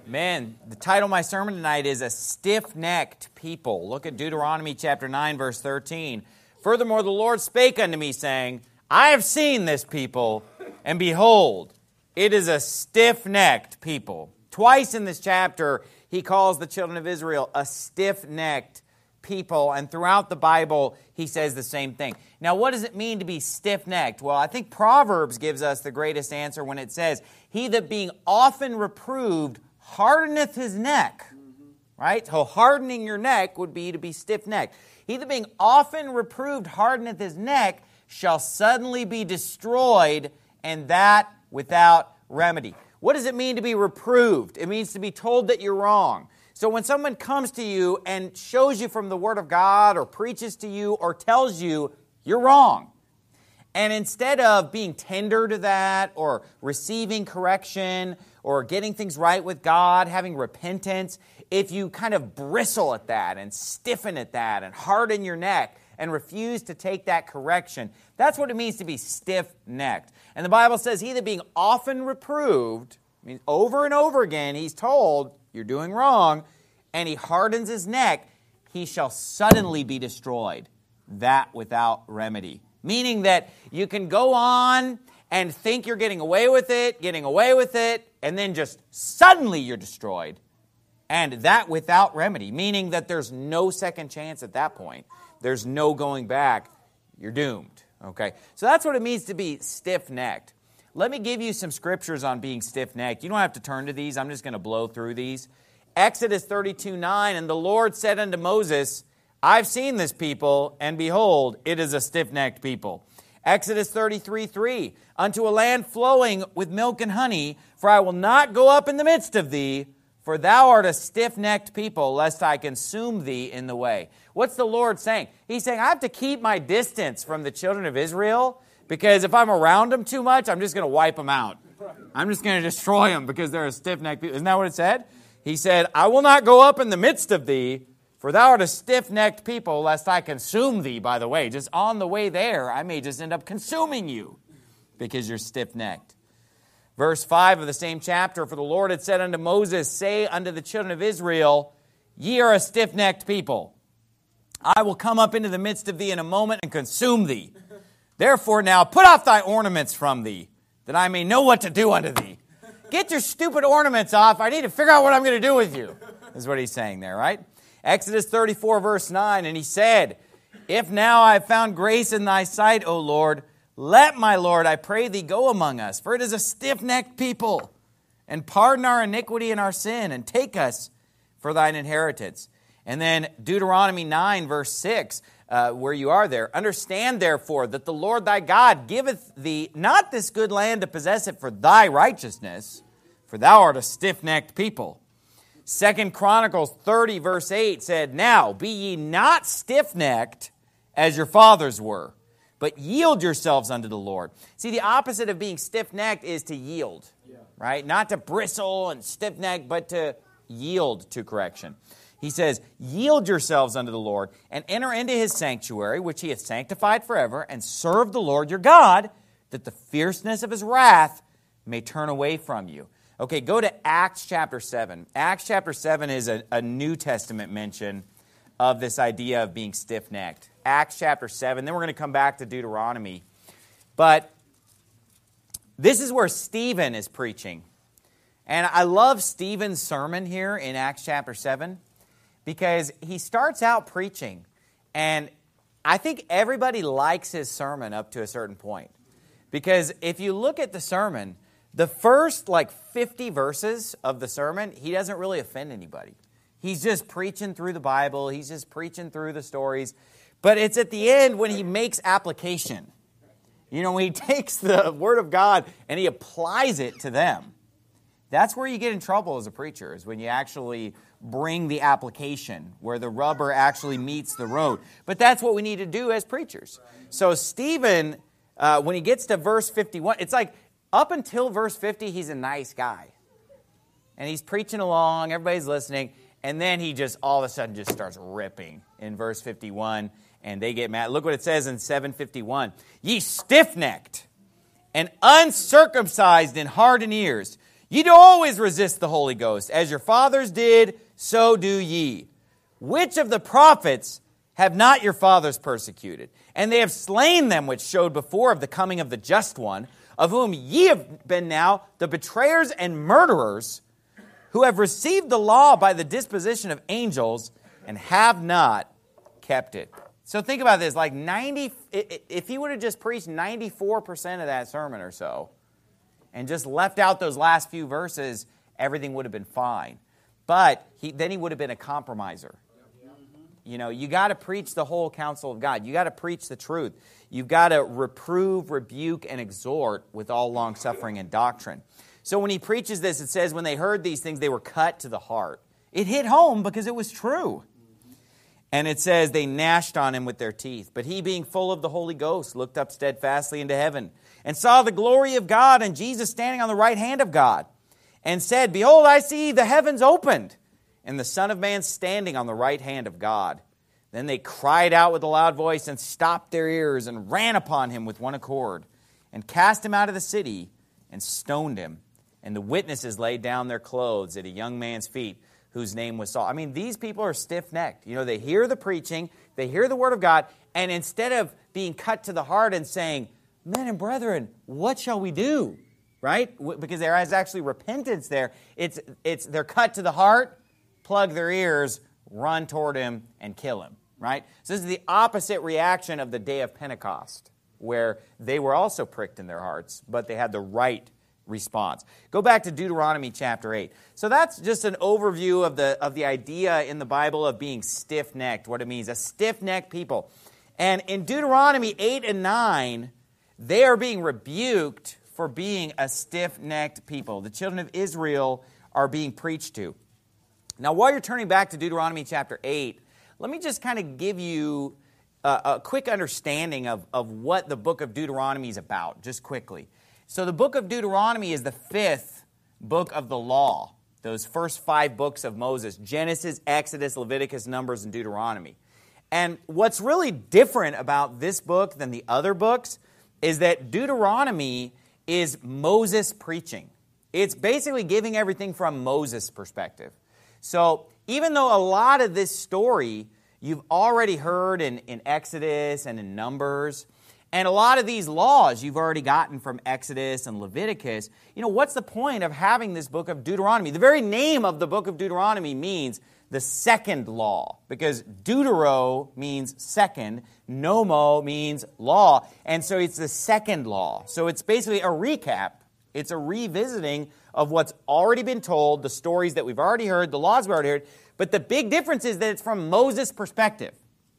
Man, the title of my sermon tonight is A Stiff-Necked People. Look at Deuteronomy chapter 9, verse 13. Furthermore, the Lord spake unto me, saying, I have seen this people, and behold, it is a stiff-necked people. Twice in this chapter, he calls the children of Israel a stiff-necked people, and throughout the Bible, he says the same thing. Now, what does it mean to be stiff-necked? Well, I think Proverbs gives us the greatest answer when it says, he that being often reproved hardeneth his neck. Right? So hardening your neck would be to be stiff-necked. He that being often reproved hardeneth his neck shall suddenly be destroyed, and that without remedy. What does it mean to be reproved? It means to be told that you're wrong. So when someone comes to you and shows you from the Word of God or preaches to you or tells you you're wrong, and instead of being tender to that or receiving correction or getting things right with God, having repentance, if you kind of bristle at that and stiffen at that and harden your neck and refuse to take that correction, that's what it means to be stiff-necked. And the Bible says, he that being often reproved, means over and over again, he's told, you're doing wrong, and he hardens his neck, he shall suddenly be destroyed, that without remedy. Meaning that you can go on and think you're getting away with it, and then just suddenly you're destroyed. And that without remedy, meaning that there's no second chance at that point. There's no going back. You're doomed. Okay? So that's what it means to be stiff-necked. Let me give you some scriptures on being stiff-necked. You don't have to turn to these. I'm just going to blow through these. Exodus 32:9, and the Lord said unto Moses, I've seen this people, and behold, it is a stiff-necked people. Exodus 33:3, unto a land flowing with milk and honey, for I will not go up in the midst of thee, for thou art a stiff-necked people, lest I consume thee in the way. What's the Lord saying? He's saying, I have to keep my distance from the children of Israel, because if I'm around them too much, I'm just going to wipe them out. I'm just going to destroy them because they're a stiff-necked people. Isn't that what it said? He said, I will not go up in the midst of thee, for thou art a stiff-necked people, lest I consume thee by the way. Just on the way there, I may just end up consuming you because you're stiff-necked. Verse 5 of the same chapter, for the Lord had said unto Moses, say unto the children of Israel, ye are a stiff-necked people. I will come up into the midst of thee in a moment and consume thee. Therefore now put off thy ornaments from thee, that I may know what to do unto thee. Get your stupid ornaments off. I need to figure out what I'm going to do with you. Is what he's saying there, right? Exodus 34, verse 9, and he said, if now I have found grace in thy sight, O Lord, let my Lord, I pray thee, go among us, for it is a stiff-necked people, and pardon our iniquity and our sin, and take us for thine inheritance. And then Deuteronomy 9, verse 6, where you are there. Understand, therefore, that the Lord thy God giveth thee not this good land to possess it for thy righteousness, for thou art a stiff-necked people. 2 Chronicles 30, verse 8 said, now be ye not stiff-necked as your fathers were, but yield yourselves unto the Lord. See, the opposite of being stiff-necked is to yield, right? Not to bristle and stiff-necked, but to yield to correction. He says, yield yourselves unto the Lord, and enter into his sanctuary, which he hath sanctified forever, and serve the Lord your God, that the fierceness of his wrath may turn away from you. Okay, go to Acts chapter 7. Acts chapter 7 is a New Testament mention of this idea of being stiff-necked. Acts chapter 7, then we're going to come back to Deuteronomy. But this is where Stephen is preaching. And I love Stephen's sermon here in Acts chapter 7 because he starts out preaching. And I think everybody likes his sermon up to a certain point. Because if you look at the sermon, the first 50 verses of the sermon, he doesn't really offend anybody. He's just preaching through the Bible. He's just preaching through the stories. But it's at the end when he makes application. You know, when he takes the Word of God and he applies it to them. That's where you get in trouble as a preacher, is when you actually bring the application, where the rubber actually meets the road. But that's what we need to do as preachers. So Stephen, when he gets to verse 51, it's like up until verse 50, he's a nice guy. And he's preaching along, everybody's listening, and then he just all of a sudden just starts ripping in verse 51, and they get mad. Look what it says in 7:51. Ye stiff-necked and uncircumcised in heart and ears, Ye do always resist the Holy Ghost. As your fathers did, so do ye. Which of the prophets have not your fathers persecuted? And they have slain them which showed before of the coming of the just one, of whom ye have been now the betrayers and murderers, who have received the law by the disposition of angels, and have not kept it. So think about this, like if he would have just preached 94% of that sermon or so, and just left out those last few verses, everything would have been fine. But then he would have been a compromiser. You know, you got to preach the whole counsel of God. You got to preach the truth. You've got to reprove, rebuke, and exhort with all long-suffering and doctrine. So when he preaches this, it says, when they heard these things, they were cut to the heart. It hit home because it was true. And it says, they gnashed on him with their teeth. But he, being full of the Holy Ghost, looked up steadfastly into heaven, and saw the glory of God, and Jesus standing on the right hand of God, and said, Behold, I see the heavens opened, and the Son of Man standing on the right hand of God. Then they cried out with a loud voice, and stopped their ears, and ran upon him with one accord, and cast him out of the city, and stoned him. And the witnesses laid down their clothes at a young man's feet, whose name was Saul. I mean, these people are stiff-necked. You know, they hear the preaching, they hear the word of God, and instead of being cut to the heart and saying, Men and brethren, what shall we do? Right? Because there is actually repentance there. It's they're cut to the heart, plug their ears, run toward him, and kill him. Right? So this is the opposite reaction of the day of Pentecost, where they were also pricked in their hearts, but they had the right response. Go back to Deuteronomy chapter 8. So that's just an overview of the idea in the Bible of being stiff-necked, what it means, a stiff-necked people. And in Deuteronomy 8 and 9, they are being rebuked for being a stiff-necked people. The children of Israel are being preached to. Now, while you're turning back to Deuteronomy chapter 8, let me just kind of give you a quick understanding of what the book of Deuteronomy is about, just quickly. So the book of Deuteronomy is the fifth book of the law, those first 5 books of Moses, Genesis, Exodus, Leviticus, Numbers, and Deuteronomy. And what's really different about this book than the other books is that Deuteronomy is Moses preaching. It's basically giving everything from Moses' perspective. So even though a lot of this story you've already heard in Exodus and in Numbers, and a lot of these laws you've already gotten from Exodus and Leviticus, you know, what's the point of having this book of Deuteronomy? The very name of the book of Deuteronomy means the second law, because Deutero means second, Nomo means law, and so it's the second law. So it's basically a recap. It's a revisiting of what's already been told, the stories that we've already heard, the laws we've already heard, but the big difference is that it's from Moses' perspective.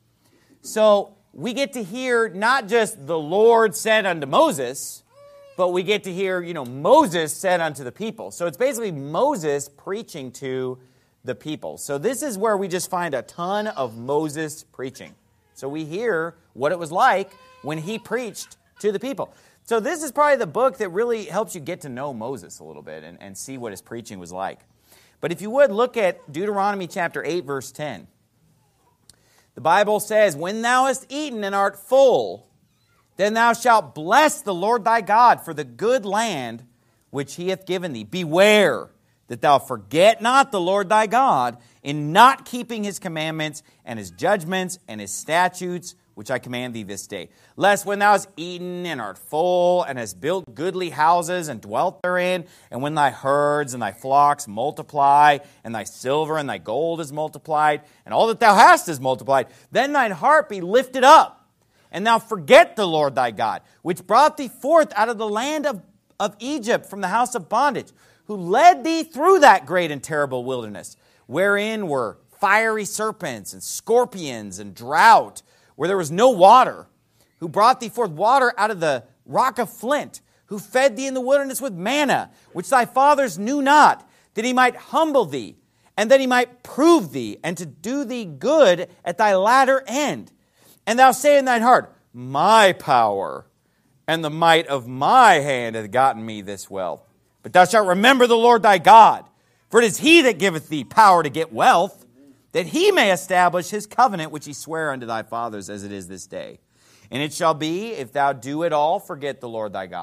So we get to hear not just the Lord said unto Moses, but we get to hear, Moses said unto the people. So it's basically Moses preaching to the people. So this is where we just find a ton of Moses preaching. So we hear what it was like when he preached to the people. So this is probably the book that really helps you get to know Moses a little bit and see what his preaching was like. But if you would, look at Deuteronomy chapter 8, verse 10. The Bible says, When thou hast eaten and art full, then thou shalt bless the Lord thy God for the good land which he hath given thee. Beware that thou forget not the Lord thy God in not keeping his commandments and his judgments and his statutes, which I command thee this day. Lest when thou hast eaten and art full, and hast built goodly houses and dwelt therein, and when thy herds and thy flocks multiply, and thy silver and thy gold is multiplied, and all that thou hast is multiplied, then thine heart be lifted up, and thou forget the Lord thy God, which brought thee forth out of the land of Egypt from the house of bondage, who led thee through that great and terrible wilderness, wherein were fiery serpents and scorpions and drought, where there was no water, who brought thee forth water out of the rock of flint, who fed thee in the wilderness with manna, which thy fathers knew not, that he might humble thee, and that he might prove thee, and to do thee good at thy latter end. And thou say in thine heart, My power and the might of my hand hath gotten me this wealth. But thou shalt remember the Lord thy God, for it is he that giveth thee power to get wealth, that he may establish his covenant which he sware unto thy fathers as it is this day. And it shall be, if thou do at all forget the Lord thy God,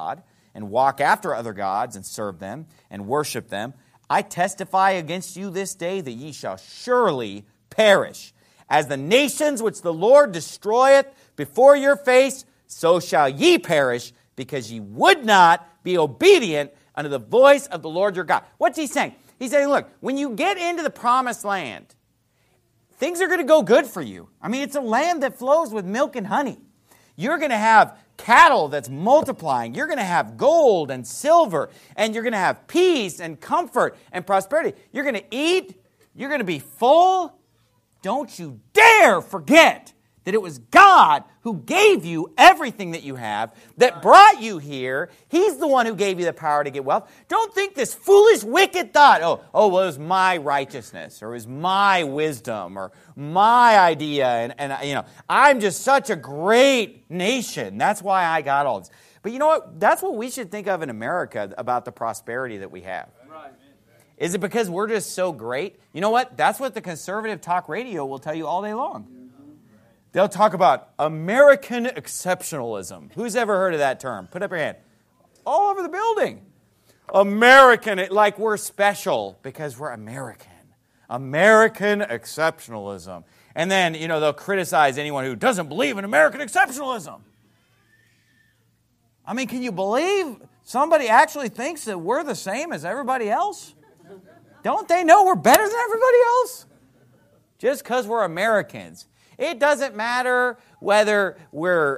and walk after other gods, and serve them, and worship them, I testify against you this day that ye shall surely perish. As the nations which the Lord destroyeth before your face, so shall ye perish, because ye would not be obedient unto the voice of the Lord your God. What's he saying? He's saying, look, when you get into the promised land, things are going to go good for you. I mean, it's a land that flows with milk and honey. You're going to have cattle that's multiplying. You're going to have gold and silver, and you're going to have peace and comfort and prosperity. You're going to eat. You're going to be full. Don't you dare forget that it was God who gave you everything that you have, that brought you here. He's the one who gave you the power to get wealth. Don't think this foolish, wicked thought, well, it was my righteousness, or it was my wisdom, or my idea, and I'm just such a great nation. That's why I got all this. But you know what? That's what we should think of in America about the prosperity that we have. Is it because we're just so great? You know what? That's what the conservative talk radio will tell you all day long. They'll talk about American exceptionalism. Who's ever heard of that term? Put up your hand. All over the building. American, like we're special because we're American. American exceptionalism. And then, they'll criticize anyone who doesn't believe in American exceptionalism. I mean, can you believe somebody actually thinks that we're the same as everybody else? Don't they know we're better than everybody else? Just because we're Americans. It doesn't matter whether we're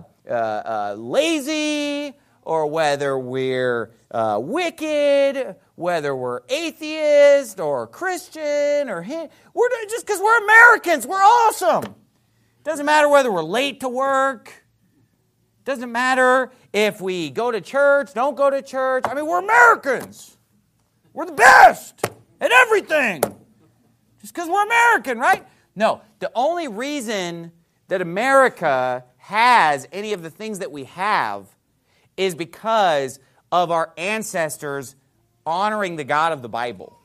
lazy or whether we're wicked, whether we're atheist or Christian or just because we're Americans, we're awesome. Doesn't matter whether we're late to work. Doesn't matter if we go to church, don't go to church. I mean, we're Americans. We're the best at everything. Just because we're American, right? No, the only reason that America has any of the things that we have is because of our ancestors honoring the God of the Bible.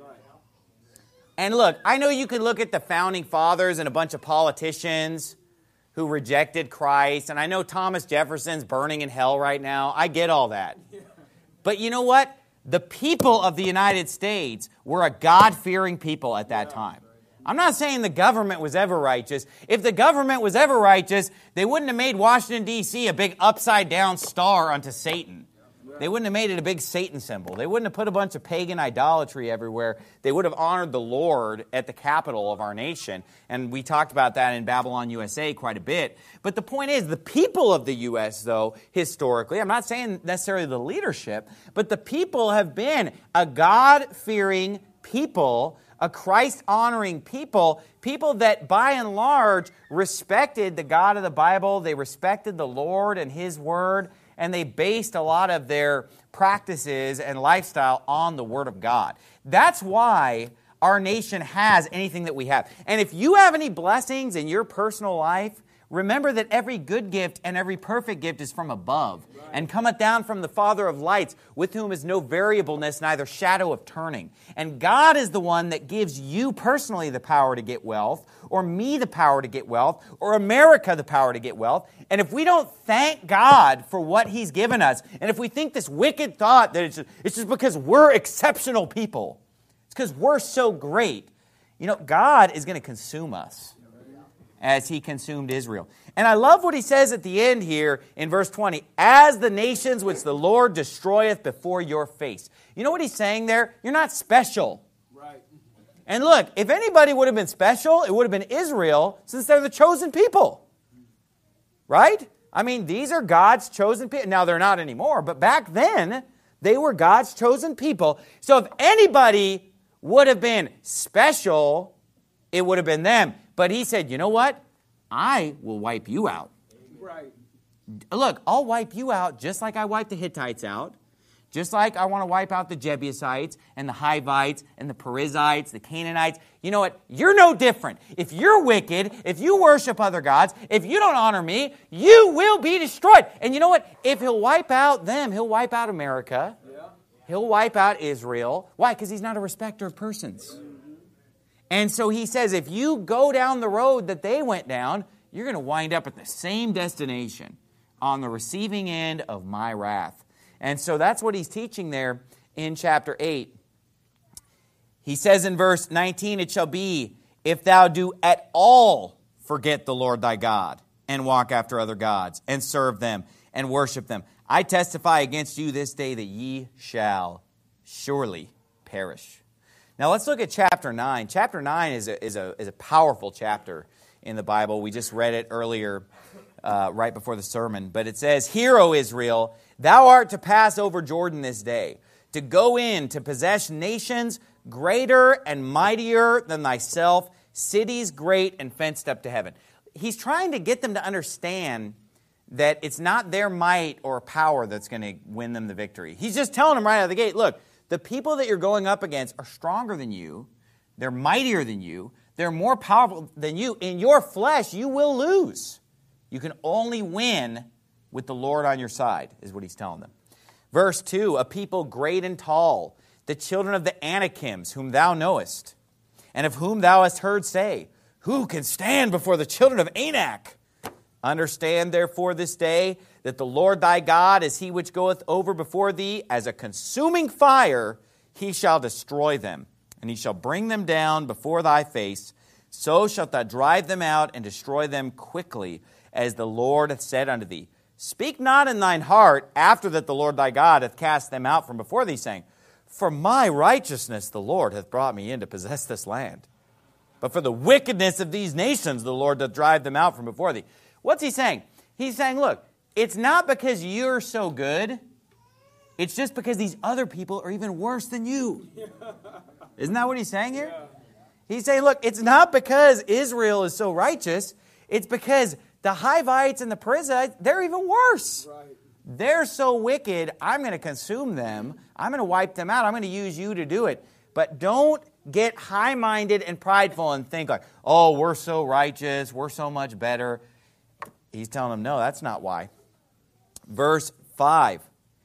And look, I know you can look at the founding fathers and a bunch of politicians who rejected Christ, and I know Thomas Jefferson's burning in hell right now. I get all that. But you know what? The people of the United States were a God-fearing people at that time. I'm not saying the government was ever righteous. If the government was ever righteous, they wouldn't have made Washington, D.C. a big upside-down star unto Satan. They wouldn't have made it a big Satan symbol. They wouldn't have put a bunch of pagan idolatry everywhere. They would have honored the Lord at the capital of our nation. And we talked about that in Babylon, USA quite a bit. But the point is, the people of the U.S., though, historically, I'm not saying necessarily the leadership, but the people have been a God-fearing people, a Christ-honoring people, people that by and large respected the God of the Bible, they respected the Lord and His Word, and they based a lot of their practices and lifestyle on the Word of God. That's why our nation has anything that we have. And if you have any blessings in your personal life, remember that every good gift and every perfect gift is from above and cometh down from the Father of lights, with whom is no variableness, neither shadow of turning. And God is the one that gives you personally the power to get wealth, or me the power to get wealth, or America the power to get wealth. And if we don't thank God for what He's given us, and if we think this wicked thought that it's just because we're exceptional people, it's because we're so great, God is going to consume us as He consumed Israel. And I love what He says at the end here in verse 20. As the nations which the Lord destroyeth before your face. You know what He's saying there? You're not special. Right. And look, if anybody would have been special, it would have been Israel, since they're the chosen people. Right? I mean, these are God's chosen people. Now, they're not anymore, but back then, they were God's chosen people. So if anybody would have been special, it would have been them. But He said, you know what? I will wipe you out. Right. Look, I'll wipe you out just like I wiped the Hittites out. Just like I want to wipe out the Jebusites and the Hivites and the Perizzites, the Canaanites. You know what? You're no different. If you're wicked, if you worship other gods, if you don't honor me, you will be destroyed. And you know what? If He'll wipe out them, He'll wipe out America. Yeah. He'll wipe out Israel. Why? Because He's not a respecter of persons. And so He says, if you go down the road that they went down, you're going to wind up at the same destination on the receiving end of my wrath. And so that's what he's teaching there in chapter 8. He says in verse 19, it shall be, if thou do at all forget the Lord thy God, and walk after other gods, and serve them, and worship them, I testify against you this day that ye shall surely perish. Now let's look at chapter 9. Chapter 9 is a powerful chapter in the Bible. We just read it earlier, right before the sermon. But it says, Hear, O Israel, thou art to pass over Jordan this day, to go in to possess nations greater and mightier than thyself, cities great and fenced up to heaven. He's trying to get them to understand that it's not their might or power that's going to win them the victory. He's just telling them right out of the gate, look, the people that you're going up against are stronger than you. They're mightier than you. They're more powerful than you. In your flesh, you will lose. You can only win with the Lord on your side, is what he's telling them. Verse 2, a people great and tall, the children of the Anakims, whom thou knowest, and of whom thou hast heard say, who can stand before the children of Anak? Understand therefore this day that the Lord thy God is he which goeth over before thee as a consuming fire, he shall destroy them, and he shall bring them down before thy face. So shalt thou drive them out and destroy them quickly, as the Lord hath said unto thee. Speak not in thine heart after that the Lord thy God hath cast them out from before thee, saying, For my righteousness the Lord hath brought me in to possess this land. But for the wickedness of these nations the Lord doth drive them out from before thee. What's he saying? He's saying, look, it's not because you're so good. It's just because these other people are even worse than you. Isn't that what he's saying here? Yeah. He's saying, look, it's not because Israel is so righteous. It's because the Hivites and the Perizzites, they're even worse. Right. They're so wicked, I'm going to consume them. I'm going to wipe them out. I'm going to use you to do it. But don't get high-minded and prideful and think like, oh, we're so righteous. We're so much better. He's telling them, no, that's not why. Verse 5,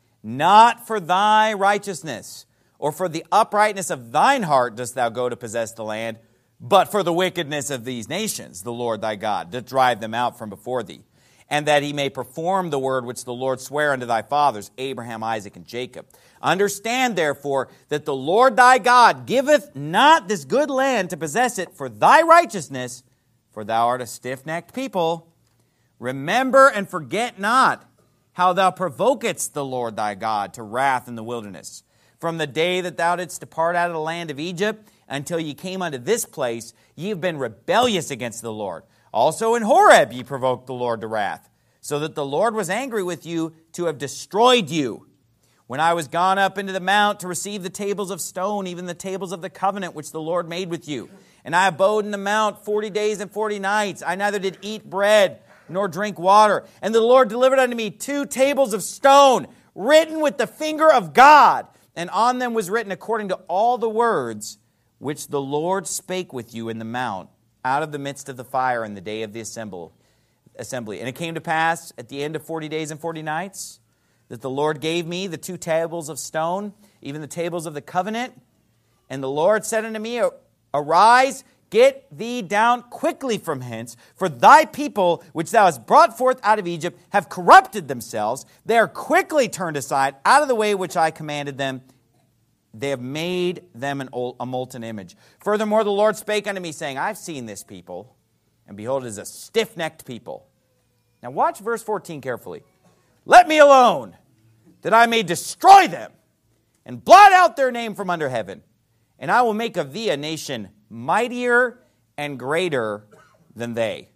not for thy righteousness or for the uprightness of thine heart dost thou go to possess the land, but for the wickedness of these nations, the Lord thy God, doth drive them out from before thee, and that he may perform the word which the Lord sware unto thy fathers, Abraham, Isaac, and Jacob. Understand, therefore, that the Lord thy God giveth not this good land to possess it for thy righteousness, for thou art a stiff-necked people. Remember and forget not how thou provokedst the Lord thy God to wrath in the wilderness. From the day that thou didst depart out of the land of Egypt until ye came unto this place, ye have been rebellious against the Lord. Also in Horeb ye provoked the Lord to wrath, so that the Lord was angry with you to have destroyed you. When I was gone up into the mount to receive the tables of stone, even the tables of the covenant which the Lord made with you. And I abode in the mount 40 days and 40 nights. I neither did eat bread nor drink water. And the Lord delivered unto me 2 tables of stone, written with the finger of God. And on them was written according to all the words which the Lord spake with you in the mount, out of the midst of the fire in the day of the assembly. And it came to pass at the end of 40 days and 40 nights that the Lord gave me the 2 tables of stone, even the tables of the covenant. And the Lord said unto me, Arise, get thee down quickly from hence, for thy people, which thou hast brought forth out of Egypt, have corrupted themselves. They are quickly turned aside out of the way which I commanded them. They have made them a molten image. Furthermore, the Lord spake unto me, saying, I've seen this people, and behold, it is a stiff-necked people. Now watch verse 14 carefully. Let me alone, that I may destroy them, and blot out their name from under heaven. And I will make of thee a nation mightier and greater than they.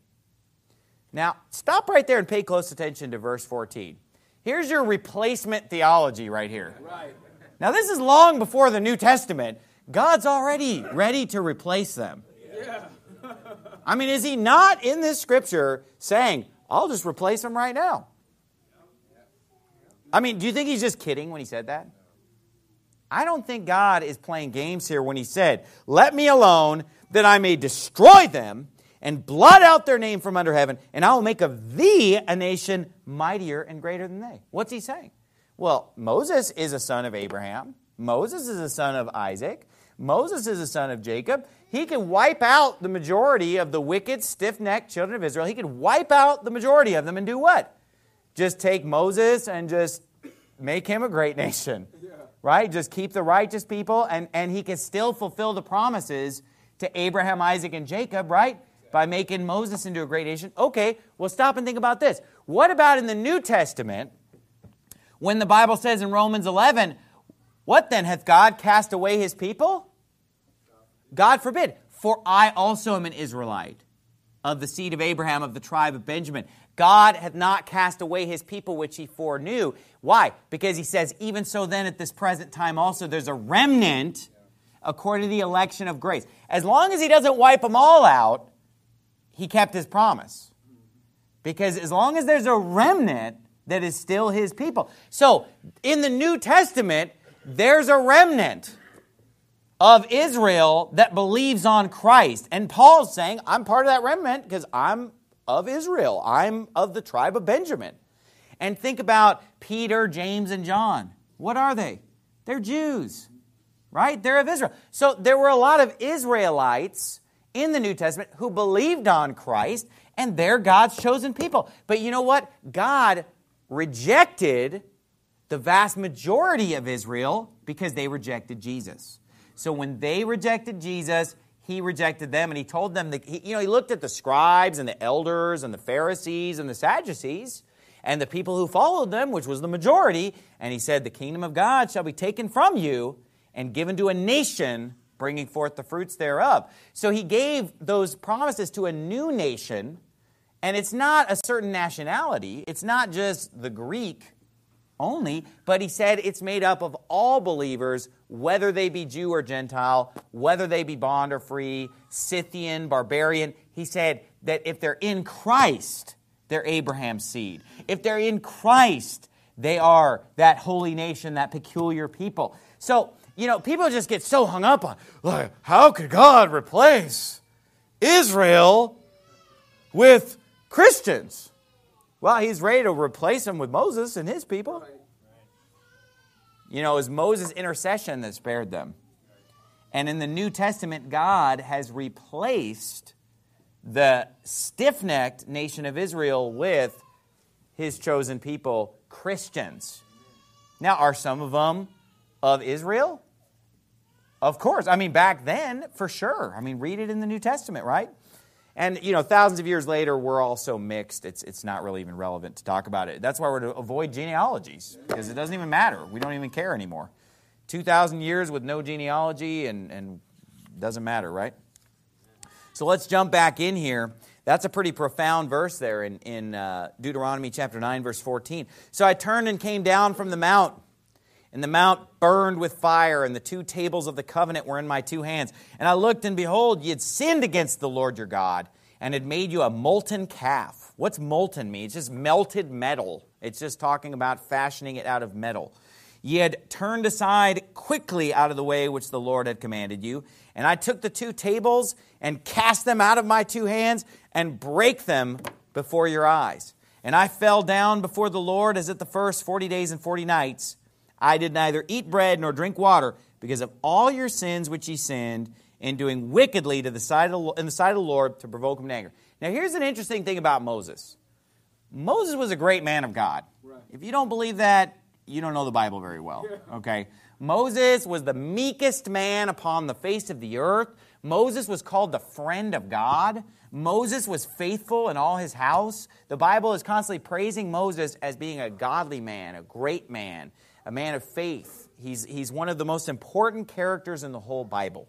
Now, stop right there and pay close attention to verse 14. Here's your replacement theology right here. Right. Now, this is long before the New Testament. God's already ready to replace them. Yeah. I mean, is he not in this scripture saying, I'll just replace them right now? I mean, do you think he's just kidding when he said that? I don't think God is playing games here when he said, let me alone that I may destroy them and blot out their name from under heaven, and I will make of thee a nation mightier and greater than they. What's he saying? Well, Moses is a son of Abraham. Moses is a son of Isaac. Moses is a son of Jacob. He can wipe out the majority of the wicked, stiff-necked children of Israel. He could wipe out the majority of them and do what? Just take Moses and just make him a great nation. Right? Just keep the righteous people, and he can still fulfill the promises to Abraham, Isaac, and Jacob, right? By making Moses into a great nation. Okay, well, stop and think about this. What about in the New Testament, when the Bible says in Romans 11, what then? Hath God cast away his people? God forbid. For I also am an Israelite, of the seed of Abraham, of the tribe of Benjamin. God hath not cast away his people which he foreknew. Why? Because he says, even so then at this present time also there's a remnant according to the election of grace. As long as he doesn't wipe them all out, he kept his promise. Because as long as there's a remnant that is still his people. So in the New Testament, there's a remnant of Israel that believes on Christ. And Paul's saying, I'm part of that remnant because I'm of Israel. I'm of the tribe of Benjamin. And think about Peter, James, and John. What are they? They're Jews, right? They're of Israel. So there were a lot of Israelites in the New Testament who believed on Christ, and they're God's chosen people. But you know what? God rejected the vast majority of Israel because they rejected Jesus. So when they rejected Jesus, he rejected them, and he told them that he looked at the scribes and the elders and the Pharisees and the Sadducees and the people who followed them, which was the majority, and he said, the kingdom of God shall be taken from you and given to a nation bringing forth the fruits thereof. So he gave those promises to a new nation, and it's not a certain nationality. It's not just the Greek only, but he said it's made up of all believers, whether they be Jew or Gentile, whether they be bond or free, Scythian, barbarian. He said that if they're in Christ, they're Abraham's seed. If they're in Christ, they are that holy nation, that peculiar people. So, people just get so hung up on, like, how could God replace Israel with Christians? Well, he's ready to replace them with Moses and his people. It was Moses' intercession that spared them. And in the New Testament, God has replaced the stiff-necked nation of Israel with his chosen people, Christians. Now, are some of them of Israel? Of course. Back then, for sure. Read it in the New Testament, right? And, thousands of years later, we're all so mixed, it's not really even relevant to talk about it. That's why we're to avoid genealogies, because it doesn't even matter. We don't even care anymore. 2,000 years with no genealogy, and doesn't matter, right? So let's jump back in here. That's a pretty profound verse there in Deuteronomy chapter 9, verse 14. So I turned and came down from the mount, and the mount burned with fire, and the 2 tables of the covenant were in my 2 hands. And I looked, and behold, ye had sinned against the Lord your God, and had made you a molten calf. What's molten mean? It's just melted metal. It's just talking about fashioning it out of metal. Ye had turned aside quickly out of the way which the Lord had commanded you. And I took the 2 tables and cast them out of my 2 hands and brake them before your eyes. And I fell down before the Lord as at the first 40 days and 40 nights. I did neither eat bread nor drink water because of all your sins which ye sinned in doing wickedly in the sight of the Lord to provoke him to anger. Now here's an interesting thing about Moses. Moses was a great man of God. Right. If you don't believe that, you don't know the Bible very well. Okay? Moses was the meekest man upon the face of the earth. Moses was called the friend of God. Moses was faithful in all his house. The Bible is constantly praising Moses as being a godly man, a great man, a man of faith. He's one of the most important characters in the whole Bible.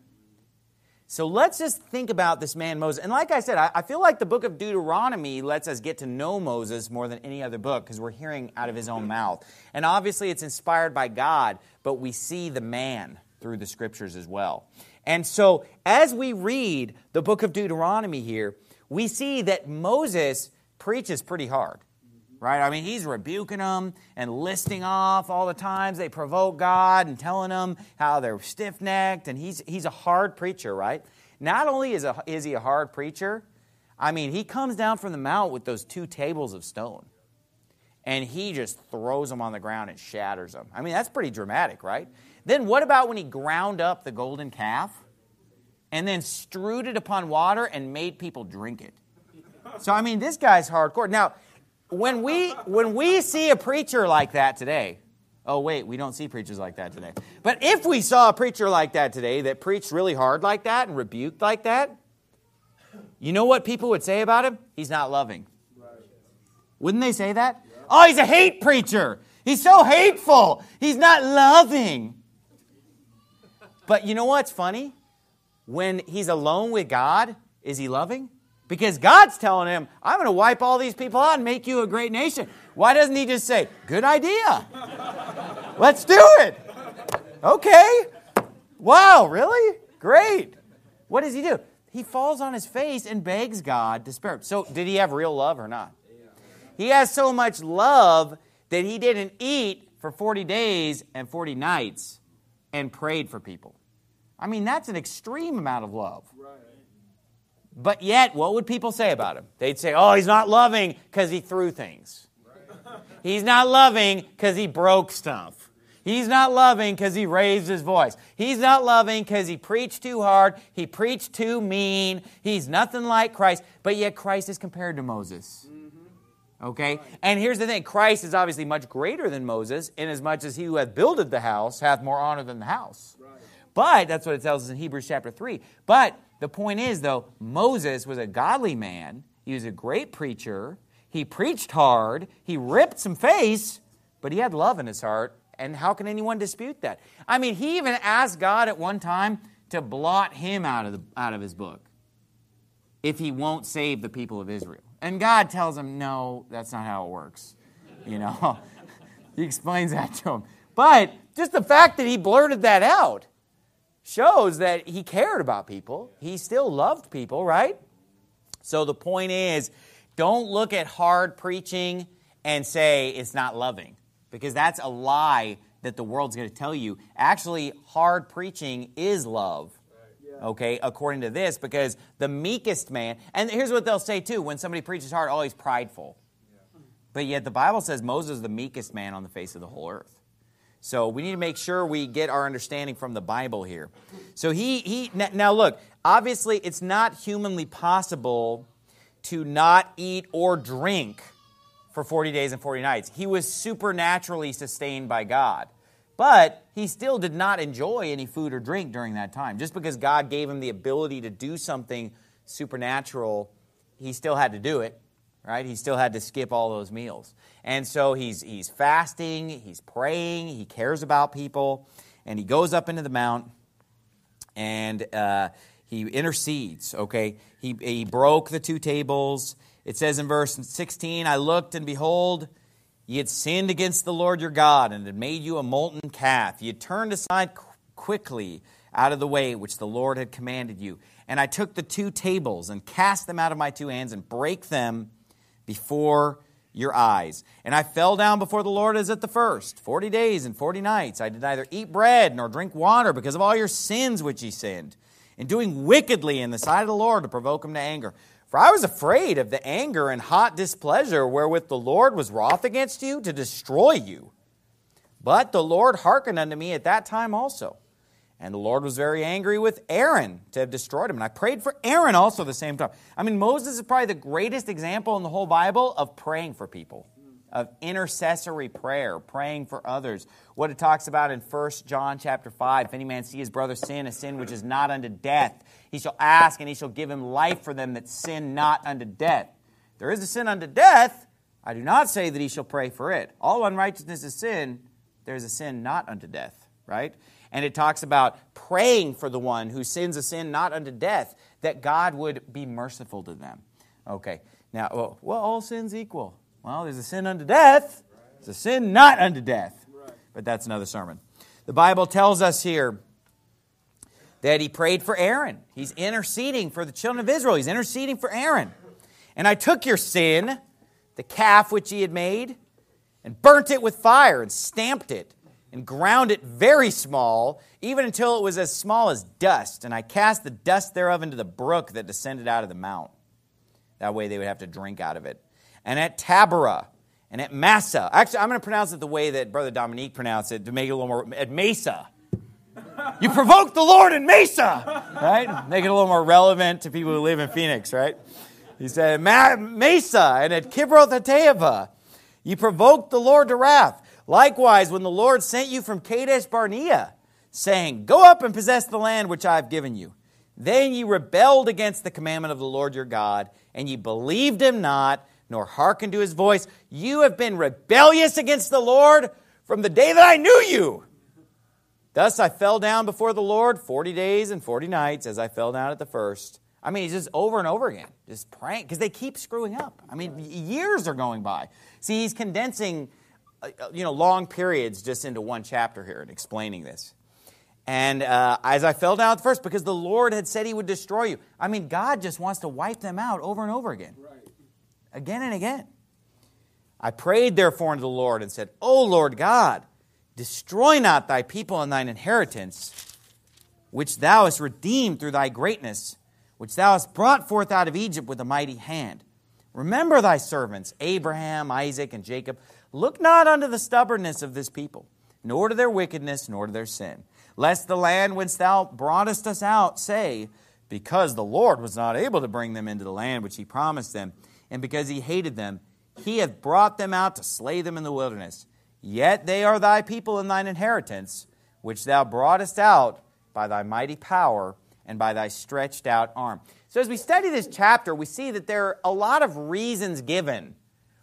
So let's just think about this man Moses. And like I said, I feel like the book of Deuteronomy lets us get to know Moses more than any other book because we're hearing out of his own mouth. And obviously it's inspired by God, but we see the man through the scriptures as well. And so as we read the book of Deuteronomy here, we see that Moses preaches pretty hard. Right? He's rebuking them and listing off all the times they provoke God and telling them how they're stiff-necked, and he's a hard preacher, right? Not only is he a hard preacher, he comes down from the mount with those 2 tables of stone, and he just throws them on the ground and shatters them. That's pretty dramatic, right? Then what about when he ground up the golden calf and then strewed it upon water and made people drink it? So, this guy's hardcore. Now, when we see a preacher like that today, oh wait, we don't see preachers like that today. But if we saw a preacher like that today that preached really hard like that and rebuked like that, you know what people would say about him? He's not loving. Wouldn't they say that? Oh, he's a hate preacher. He's so hateful. He's not loving. But you know what's funny? When he's alone with God, is he loving? Because God's telling him, I'm going to wipe all these people out and make you a great nation. Why doesn't he just say, good idea. Let's do it. Okay. Wow, really? Great. What does he do? He falls on his face and begs God to spare him. So did he have real love or not? He has so much love that he didn't eat for 40 days and 40 nights and prayed for people. I mean, that's an extreme amount of love. But yet, what would people say about him? They'd say, oh, he's not loving because he threw things. He's not loving because he broke stuff. He's not loving because he raised his voice. He's not loving because he preached too hard. He preached too mean. He's nothing like Christ. But yet Christ is compared to Moses. Okay? And here's the thing. Christ is obviously much greater than Moses, inasmuch as he who hath builded the house hath more honor than the house. But, that's what it tells us in Hebrews chapter 3. But the point is, though, Moses was a godly man. He was a great preacher. He preached hard. He ripped some face, but he had love in his heart. And how can anyone dispute that? I mean, he even asked God at one time to blot him out of his book if he won't save the people of Israel. And God tells him, no, that's not how it works. You know, he explains that to him. But just the fact that he blurted that out shows that he cared about people. He still loved people, right? So the point is, don't look at hard preaching and say it's not loving, because that's a lie that the world's going to tell you. Actually, hard preaching is love, okay, according to this, because the meekest man, and here's what they'll say too, when somebody preaches hard, oh, he's prideful. But yet the Bible says Moses is the meekest man on the face of the whole earth. So we need to make sure we get our understanding from the Bible here. So now look, obviously it's not humanly possible to not eat or drink for 40 days and 40 nights. He was supernaturally sustained by God. But he still did not enjoy any food or drink during that time. Just because God gave him the ability to do something supernatural, he still had to do it. Right? He still had to skip all those meals. And so he's fasting, he's praying, he cares about people, and he goes up into the mount, and he intercedes, okay? He broke the 2 tables. It says in verse 16, I looked, and behold, ye had sinned against the Lord your God, and had made you a molten calf. Ye had turned aside quickly out of the way which the Lord had commanded you. And I took the 2 tables, and cast them out of my 2 hands, and brake them before your eyes. And I fell down before the Lord as at the first, 40 days and 40 nights. I did neither eat bread nor drink water because of all your sins which ye sinned, in doing wickedly in the sight of the Lord to provoke him to anger. For I was afraid of the anger and hot displeasure wherewith the Lord was wroth against you to destroy you. But the Lord hearkened unto me at that time also. And the Lord was very angry with Aaron to have destroyed him. And I prayed for Aaron also at the same time. I mean, Moses is probably the greatest example in the whole Bible of praying for people, of intercessory prayer, praying for others. What it talks about in 1 John chapter 5, if any man see his brother sin, a sin which is not unto death, he shall ask, and he shall give him life for them that sin not unto death. If there is a sin unto death, I do not say that he shall pray for it. All unrighteousness is sin. There is a sin not unto death, right? And it talks about praying for the one who sins a sin not unto death, that God would be merciful to them. Okay, now, well, all sins equal. Well, there's a sin unto death. There's a sin not unto death. But that's another sermon. The Bible tells us here that he prayed for Aaron. He's interceding for the children of Israel. He's interceding for Aaron. And I took your sin, the calf which ye had made, and burnt it with fire, and stamped it, and ground it very small, even until it was as small as dust. And I cast the dust thereof into the brook that descended out of the mount. That way they would have to drink out of it. And at Taberah, and at Massa. Actually, I'm going to pronounce it the way that Brother Dominique pronounced it to make it a little more, at Mesa. You provoked the Lord in Mesa, right? Make it a little more relevant to people who live in Phoenix, right? He said, Mesa and at Kibroth Hattaavah, you provoked the Lord to wrath. Likewise, when the Lord sent you from Kadesh Barnea, saying, go up and possess the land which I have given you. Then ye rebelled against the commandment of the Lord your God, and ye believed him not, nor hearkened to his voice. You have been rebellious against the Lord from the day that I knew you. Thus I fell down before the Lord 40 days and 40 nights, as I fell down at the first. I mean, he's just over and over again, just praying, because they keep screwing up. I mean, years are going by. See, he's condensing, long periods just into one chapter here and explaining this. And as I fell down at the first, because the Lord had said he would destroy you. I mean, God just wants to wipe them out over and over again. Right. Again and again. I prayed therefore unto the Lord and said, O Lord God, destroy not thy people and thine inheritance, which thou hast redeemed through thy greatness, which thou hast brought forth out of Egypt with a mighty hand. Remember thy servants, Abraham, Isaac, and Jacob. Look not unto the stubbornness of this people, nor to their wickedness, nor to their sin. Lest the land whence thou broughtest us out say, because the Lord was not able to bring them into the land which he promised them, and because he hated them, he hath brought them out to slay them in the wilderness. Yet they are thy people and thine inheritance, which thou broughtest out by thy mighty power and by thy stretched out arm. So as we study this chapter, we see that there are a lot of reasons given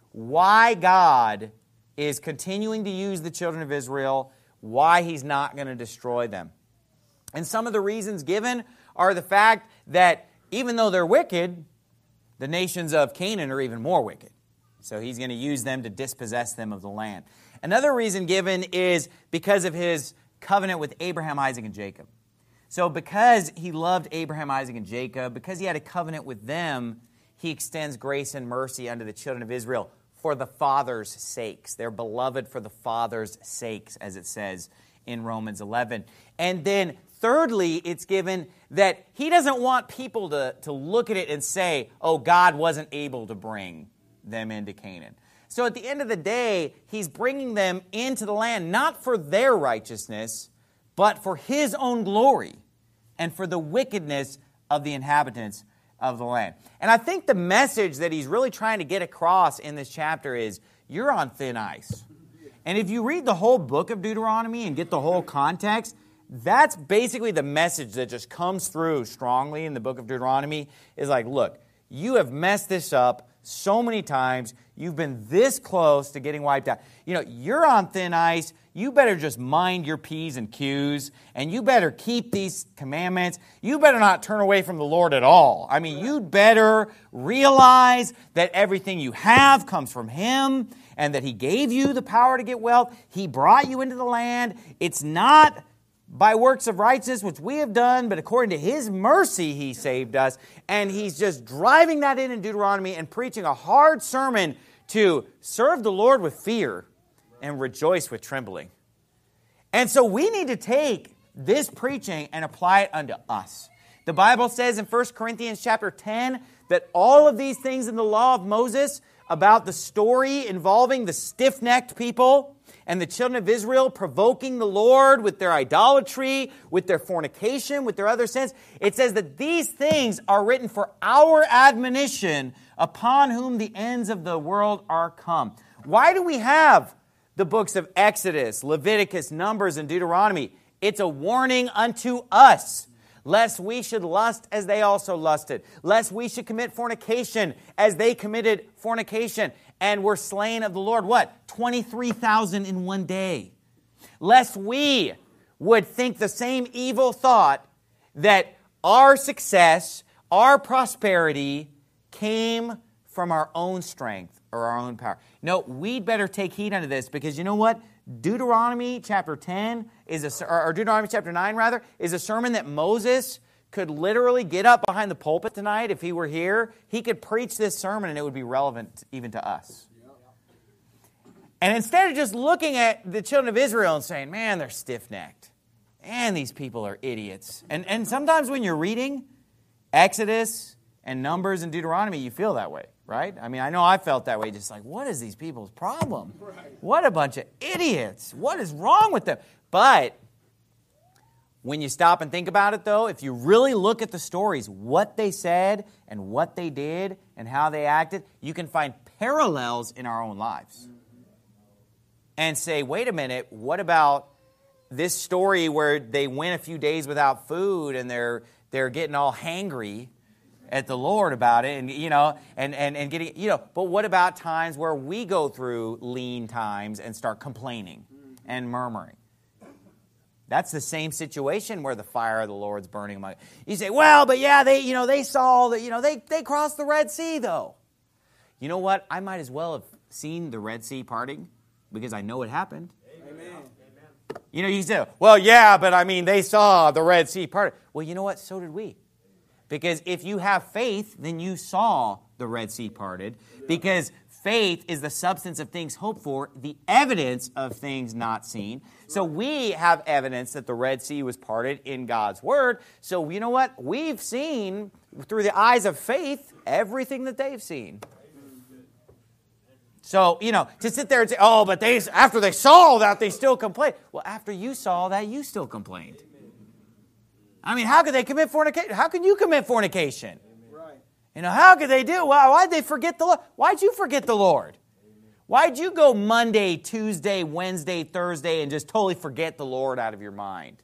why God is continuing to use the children of Israel, why he's not going to destroy them. And some of the reasons given are the fact that even though they're wicked, the nations of Canaan are even more wicked. So he's going to use them to dispossess them of the land. Another reason given is because of his covenant with Abraham, Isaac, and Jacob. So because he loved Abraham, Isaac, and Jacob, because he had a covenant with them, he extends grace and mercy unto the children of Israel for the fathers' sakes. They're beloved for the fathers' sakes, as it says in Romans 11. And then thirdly, it's given that he doesn't want people to look at it and say, oh, God wasn't able to bring them into Canaan. So at the end of the day, he's bringing them into the land, not for their righteousness, but for his own glory and for the wickedness of the inhabitants of the land. And I think the message that he's really trying to get across in this chapter is, you're on thin ice. And if you read the whole book of Deuteronomy and get the whole context, that's basically the message that just comes through strongly in the book of Deuteronomy, is like, look, you have messed this up so many times. You've been this close to getting wiped out. You're on thin ice. You better just mind your P's and Q's, and you better keep these commandments. You better not turn away from the Lord at all. I mean, you'd better realize that everything you have comes from him, and that he gave you the power to get wealth. He brought you into the land. It's not by works of righteousness, which we have done, but according to his mercy, he saved us. And he's just driving that in Deuteronomy and preaching a hard sermon to serve the Lord with fear and rejoice with trembling. And so we need to take this preaching and apply it unto us. The Bible says in 1 Corinthians chapter 10 that all of these things in the law of Moses about the story involving the stiff-necked people and the children of Israel provoking the Lord with their idolatry, with their fornication, with their other sins, it says that these things are written for our admonition, upon whom the ends of the world are come. Why do we have the books of Exodus, Leviticus, Numbers, and Deuteronomy? It's a warning unto us, lest we should lust as they also lusted, lest we should commit fornication as they committed fornication, and were slain of the Lord, what? 23,000 in one day. Lest we would think the same evil thought that our success, our prosperity came from our own strength or our own power. No, we'd better take heed unto this, because you know what? Deuteronomy chapter 10 or Deuteronomy chapter 9 rather, is a sermon that Moses could literally get up behind the pulpit tonight if he were here. He could preach this sermon and it would be relevant even to us. And instead of just looking at the children of Israel and saying, man, they're stiff-necked. Man, these people are idiots. And sometimes when you're reading Exodus and Numbers and Deuteronomy, you feel that way, right? I mean, I know I felt that way, just like, what is these people's problem? What a bunch of idiots. What is wrong with them? But When you stop and think about it, though, if you really look at the stories, what they said and what they did and how they acted, you can find parallels in our own lives. And say, wait a minute, what about this story where they went a few days without food and they're getting all hangry at the Lord about it, and and getting, but what about times where we go through lean times and start complaining and murmuring? That's the same situation where the fire of the Lord's burning among. You say, well, but yeah, they saw that, they crossed the Red Sea though. You know what? I might as well have seen the Red Sea parting because I know it happened. Amen. You say, well, yeah, but they saw the Red Sea parted. Well, you know what? So did we. Because if you have faith, then you saw the Red Sea parted. Because faith is the substance of things hoped for, the evidence of things not seen. So we have evidence that the Red Sea was parted in God's Word. So you know what? We've seen, through the eyes of faith, everything that they've seen. So, to sit there and say, oh, but after they saw that, they still complained. Well, after you saw that, you still complained. How could they commit fornication? How can you commit fornication? Right. How could they do? Well, why'd they forget the Lord? Why'd you forget the Lord? Why'd you go Monday, Tuesday, Wednesday, Thursday, and just totally forget the Lord out of your mind?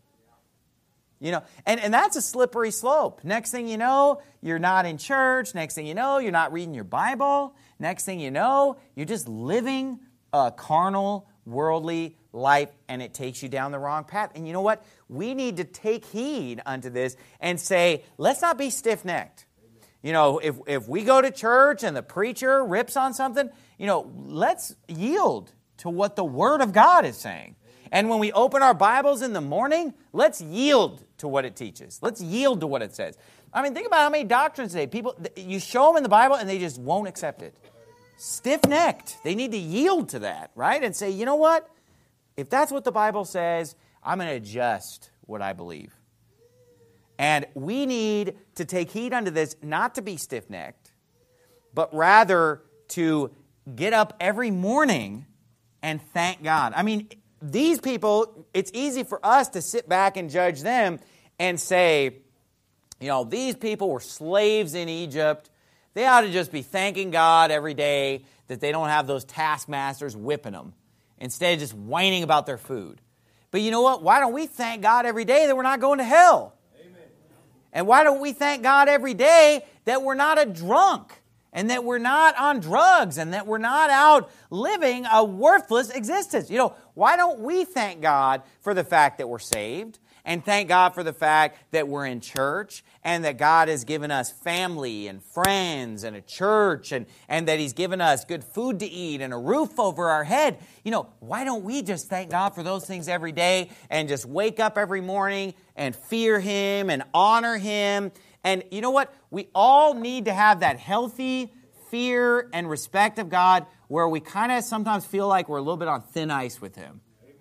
And that's a slippery slope. Next thing you know, you're not in church. Next thing you know, you're not reading your Bible. Next thing you know, you're just living a carnal, worldly life, and it takes you down the wrong path. And you know what? We need to take heed unto this and say, let's not be stiff-necked. If we go to church and the preacher rips on something, let's yield to what the Word of God is saying. And when we open our Bibles in the morning, let's yield to what it teaches. Let's yield to what it says. Think about how many doctrines today. People, you show them in the Bible and they just won't accept it. Stiff-necked. They need to yield to that, right? And say, you know what? If that's what the Bible says, I'm going to adjust what I believe. And we need to take heed unto this, not to be stiff-necked, but rather to get up every morning and thank God. These people, it's easy for us to sit back and judge them and say, these people were slaves in Egypt. They ought to just be thanking God every day that they don't have those taskmasters whipping them instead of just whining about their food. But you know what? Why don't we thank God every day that we're not going to hell? Amen. And why don't we thank God every day that we're not a drunk? And that we're not on drugs, and that we're not out living a worthless existence. Why don't we thank God for the fact that we're saved, and thank God for the fact that we're in church, and that God has given us family and friends and a church, and that He's given us good food to eat and a roof over our head. Why don't we just thank God for those things every day and just wake up every morning and fear Him and honor Him? And you know what? We all need to have that healthy fear and respect of God where we kind of sometimes feel like we're a little bit on thin ice with Him.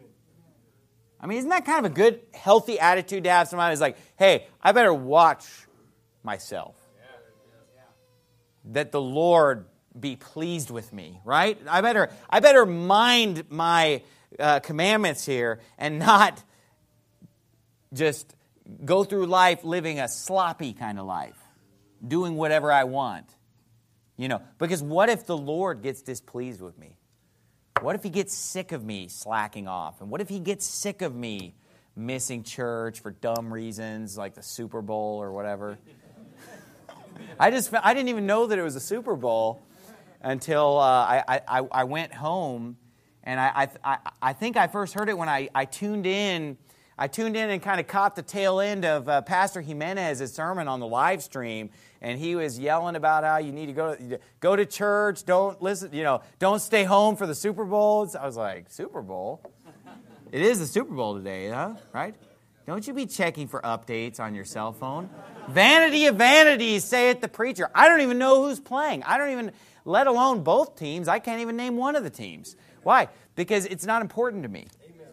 Isn't that kind of a good, healthy attitude to have? Somebody who's like, hey, I better watch myself. That the Lord be pleased with me, right? I better mind my commandments here and not just go through life living a sloppy kind of life, doing whatever I want. Because what if the Lord gets displeased with me? What if He gets sick of me slacking off? And what if He gets sick of me missing church for dumb reasons like the Super Bowl or whatever? I didn't even know that it was a Super Bowl until I went home, and I think I first heard it when I tuned in. I tuned in and kind of caught the tail end of Pastor Jimenez's sermon on the live stream, and he was yelling about how you need to go to church, don't listen, don't stay home for the Super Bowl. I was like, Super Bowl? It is the Super Bowl today, huh? Right? Don't you be checking for updates on your cell phone. Vanity of vanities, saith the preacher. I don't even know who's playing. Let alone both teams. I can't even name one of the teams. Why? Because it's not important to me.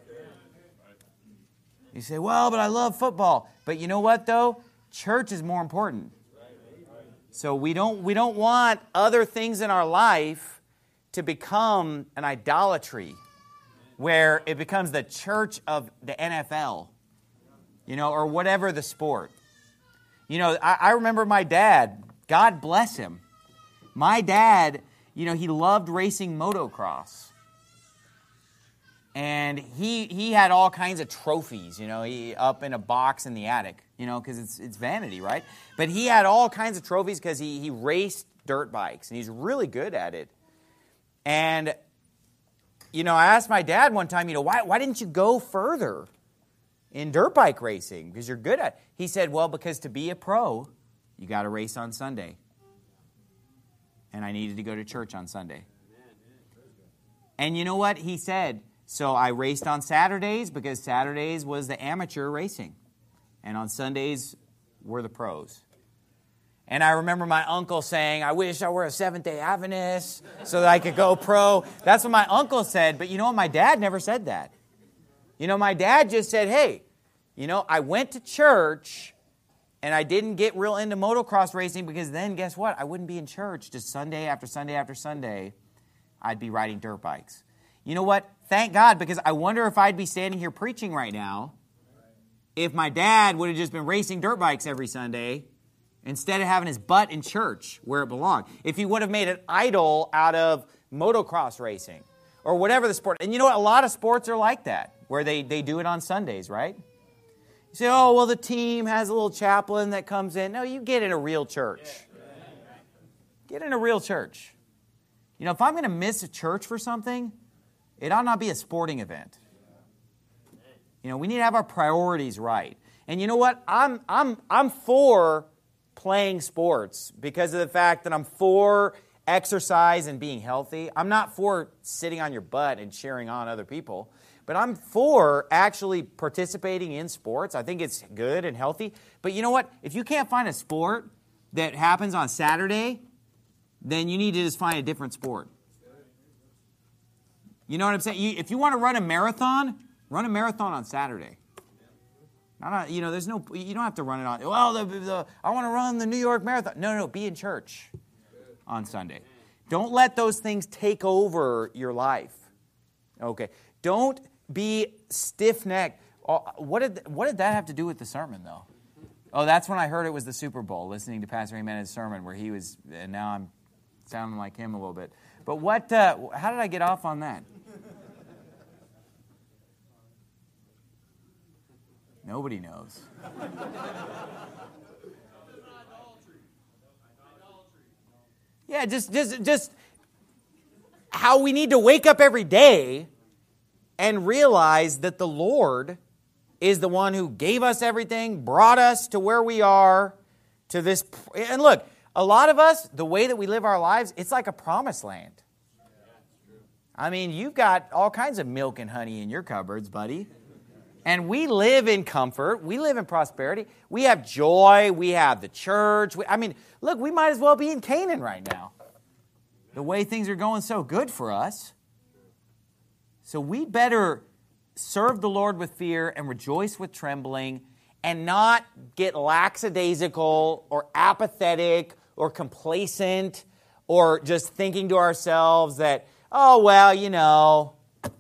You say, well, but I love football. But you know what, though? Church is more important. So we don't want other things in our life to become an idolatry where it becomes the church of the NFL. or whatever the sport. I remember my dad, God bless him. My dad, he loved racing motocross. And he had all kinds of trophies, he up in a box in the attic, because it's vanity, right? But he had all kinds of trophies because he raced dirt bikes, and he's really good at it. And, I asked my dad one time, why didn't you go further in dirt bike racing? Because you're good at it. He said, well, because to be a pro, you got to race on Sunday. And I needed to go to church on Sunday. And you know what he said? So I raced on Saturdays because Saturdays was the amateur racing. And on Sundays were the pros. And I remember my uncle saying, I wish I were a Seventh-day Adventist so that I could go pro. That's what my uncle said. But you know what? My dad never said that. My dad just said, hey, I went to church and I didn't get real into motocross racing because then guess what? I wouldn't be in church just Sunday after Sunday after Sunday. I'd be riding dirt bikes. You know what? Thank God, because I wonder if I'd be standing here preaching right now if my dad would have just been racing dirt bikes every Sunday instead of having his butt in church where it belonged. If he would have made an idol out of motocross racing or whatever the sport. And you know what? A lot of sports are like that, where they do it on Sundays, right? You say, oh, well, the team has a little chaplain that comes in. No, you get in a real church. Get in a real church. If I'm going to miss a church for something, it ought not be a sporting event. We need to have our priorities right. And you know what? I'm for playing sports because of the fact that I'm for exercise and being healthy. I'm not for sitting on your butt and cheering on other people. But I'm for actually participating in sports. I think it's good and healthy. But you know what? If you can't find a sport that happens on Saturday, then you need to just find a different sport. You know what I'm saying? If you want to run a marathon on Saturday. There's no. You don't have to run it on. Well, I want to run the New York Marathon. No, be in church on Sunday. Don't let those things take over your life. Okay. Don't be stiff-necked. What did that have to do with the sermon, though? Oh, that's when I heard it was the Super Bowl, listening to Pastor Jimenez's sermon, where he was. And now I'm sounding like him a little bit. But what? How did I get off on that? Nobody knows. Yeah, just how we need to wake up every day and realize that the Lord is the one who gave us everything, brought us to where we are, to this. And look, a lot of us, the way that we live our lives, it's like a promised land. I mean, you've got all kinds of milk and honey in your cupboards, buddy. And we live in comfort. We live in prosperity. We have joy. We have the church. Look, we might as well be in Canaan right now. The way things are going so good for us. So we better serve the Lord with fear and rejoice with trembling and not get lackadaisical or apathetic or complacent or just thinking to ourselves that, oh, well,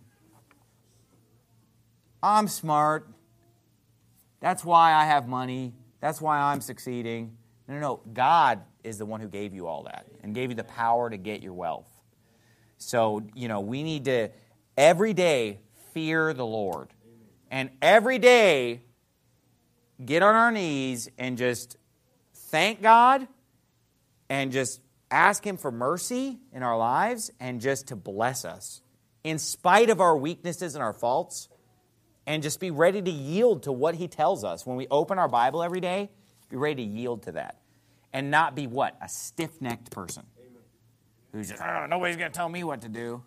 I'm smart. That's why I have money. That's why I'm succeeding. No. God is the one who gave you all that and gave you the power to get your wealth. So, we need to every day fear the Lord. And every day get on our knees and just thank God and just ask Him for mercy in our lives and just to bless us in spite of our weaknesses and our faults. And just be ready to yield to what He tells us. When we open our Bible every day, be ready to yield to that. And not be what? A stiff-necked person. Amen. Who's just, nobody's going to tell me what to do.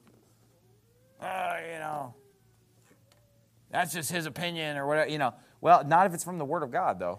That's just his opinion or whatever, Well, not if it's from the Word of God, though.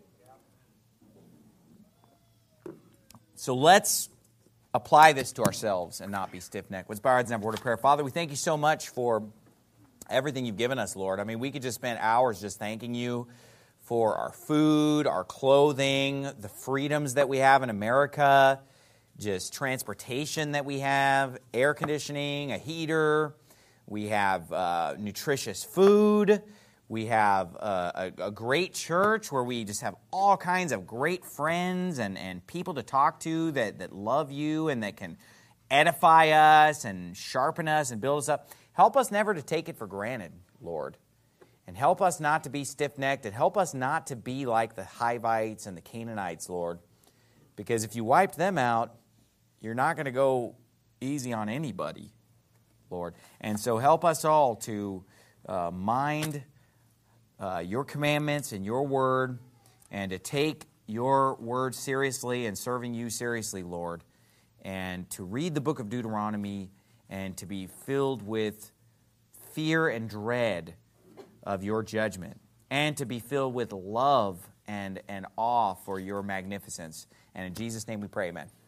So let's apply this to ourselves and not be stiff-necked. Let's bow our heads and have a word of prayer. Father, we thank You so much for everything You've given us, Lord. We could just spend hours just thanking You for our food, our clothing, the freedoms that we have in America, just transportation that we have, air conditioning, a heater. We have nutritious food. We have a great church where we just have all kinds of great friends and people to talk to that love you and that can edify us and sharpen us and build us up. Help us never to take it for granted, Lord. And help us not to be stiff-necked, and help us not to be like the Hivites and the Canaanites, Lord. Because if you wiped them out, you're not going to go easy on anybody, Lord. And so help us all to mind your commandments and your word, and to take your word seriously and serving you seriously, Lord. And to read the book of Deuteronomy and to be filled with fear and dread of your judgment, and to be filled with love and awe for your magnificence. And in Jesus' name we pray, amen.